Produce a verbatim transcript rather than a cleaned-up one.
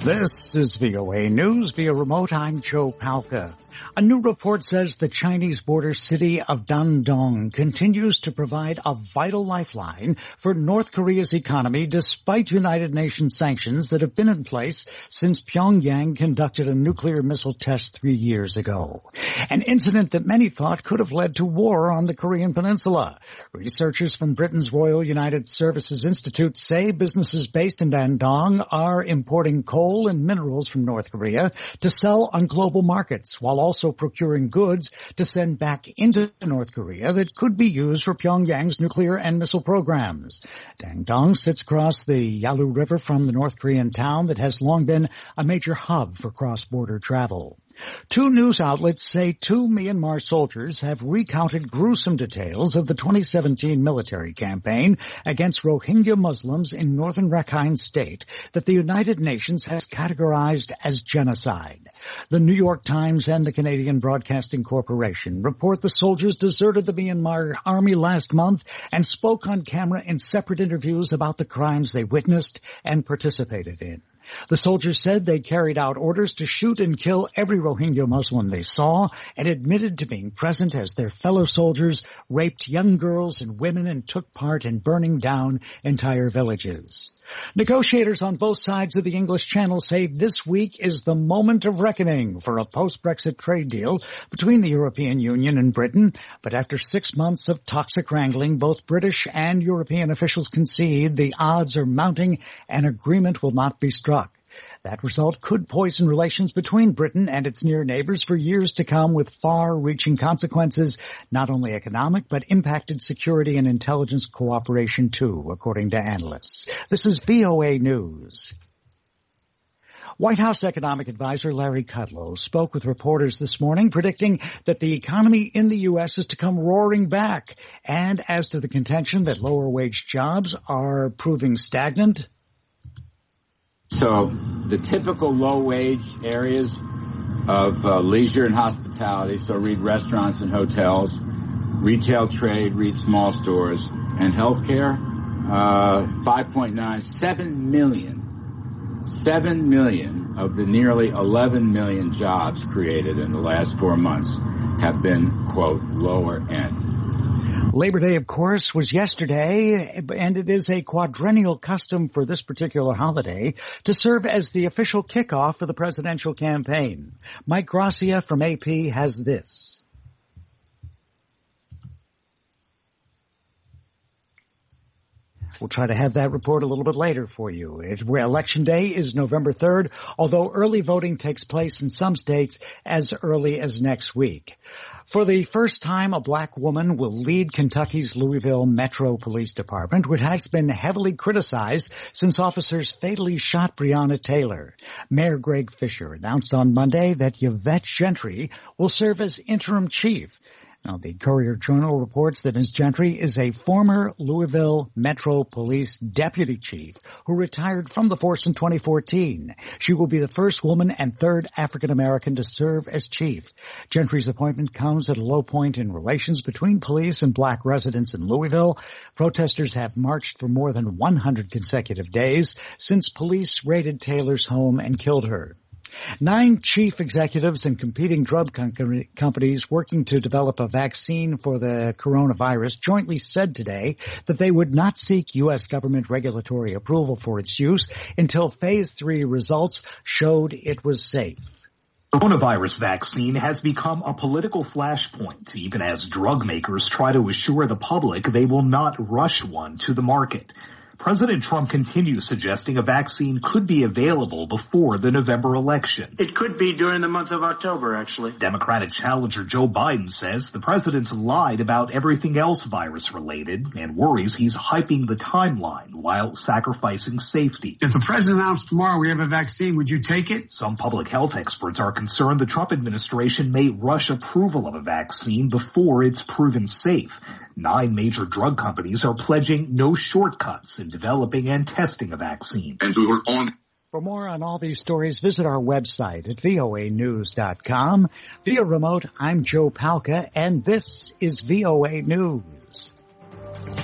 This is V O A News via remote. I'm Joe Palca. A new report says the Chinese border city of Dandong continues to provide a vital lifeline for North Korea's economy despite United Nations sanctions that have been in place since Pyongyang conducted a nuclear missile test three years ago. An incident that many thought could have led to war on the Korean peninsula. Researchers from Britain's Royal United Services Institute say businesses based in Dandong are importing coal and minerals from North Korea to sell on global markets, while also also procuring goods to send back into North Korea that could be used for Pyongyang's nuclear and missile programs. Dandong sits across the Yalu River from the North Korean town that has long been a major hub for cross-border travel. Two news outlets say two Myanmar soldiers have recounted gruesome details of the twenty seventeen military campaign against Rohingya Muslims in northern Rakhine State that the United Nations has categorized as genocide. The New York Times and the Canadian Broadcasting Corporation report the soldiers deserted the Myanmar army last month and spoke on camera in separate interviews about the crimes they witnessed and participated in. The soldiers said they carried out orders to shoot and kill every Rohingya Muslim they saw and admitted to being present as their fellow soldiers raped young girls and women and took part in burning down entire villages. Negotiators on both sides of the English Channel say this week is the moment of reckoning for a post-Brexit trade deal between the European Union and Britain. But after six months of toxic wrangling, both British and European officials concede the odds are mounting and agreement will not be struck. That result could poison relations between Britain and its near neighbors for years to come, with far-reaching consequences, not only economic, but impacted security and intelligence cooperation too, according to analysts. This is V O A News. White House economic advisor Larry Kudlow spoke with reporters this morning, predicting that the economy in the U S is to come roaring back. And as to the contention that lower wage jobs are proving stagnant, so the typical low-wage areas of uh, leisure and hospitality, so read restaurants and hotels, retail trade, read small stores, and healthcare, uh, five point nine, seven million, seven million of the nearly eleven million jobs created in the last four months have been, quote, lower end. Labor Day, of course, was yesterday, and it is a quadrennial custom for this particular holiday to serve as the official kickoff for the presidential campaign. Mike Gracia from A P has this. We'll try to have that report a little bit later for you. It, Election Day is November third, although early voting takes place in some states as early as next week. For the first time, a black woman will lead Kentucky's Louisville Metro Police Department, which has been heavily criticized since officers fatally shot Breonna Taylor. Mayor Greg Fisher announced on Monday that Yvette Gentry will serve as interim chief. Now, the Courier-Journal reports that Miz Gentry is a former Louisville Metro Police deputy chief who retired from the force in twenty fourteen. She will be the first woman and third African-American to serve as chief. Gentry's appointment comes at a low point in relations between police and black residents in Louisville. Protesters have marched for more than one hundred consecutive days since police raided Taylor's home and killed her. Nine chief executives and competing drug com- companies working to develop a vaccine for the coronavirus jointly said today that they would not seek U S government regulatory approval for its use until phase three results showed it was safe. The coronavirus vaccine has become a political flashpoint, even as drug makers try to assure the public they will not rush one to the market. President Trump continues suggesting a vaccine could be available before the November election. It could be during the month of October, actually. Democratic challenger Joe Biden says the president's lied about everything else virus-related and worries he's hyping the timeline while sacrificing safety. If the president announced tomorrow we have a vaccine, would you take it? Some public health experts are concerned the Trump administration may rush approval of a vaccine before it's proven safe. Nine major drug companies are pledging no shortcuts in developing and testing a vaccine. And we were on. For more on all these stories, visit our website at V O A news dot com. Via remote, I'm Joe Palca, and this is V O A News.